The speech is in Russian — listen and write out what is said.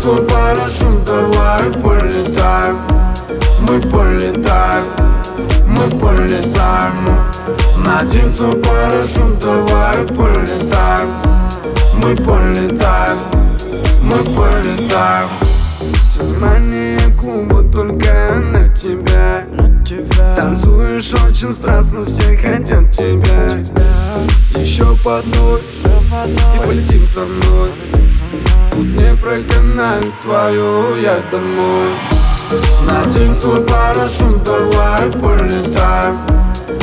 свой парашют, давай полетаем. Мы полетаем, мы полетаем. Надень свой парашют, давай полетаем. Мы полетаем, мы полетаем. Все внимание клуба только на тебя. Танцуешь очень страстно, все хотят тебя. Еще по одной и полетим со мной. Тут не прогоняют твою, я домой. Надень свой парашют, давай полетаем.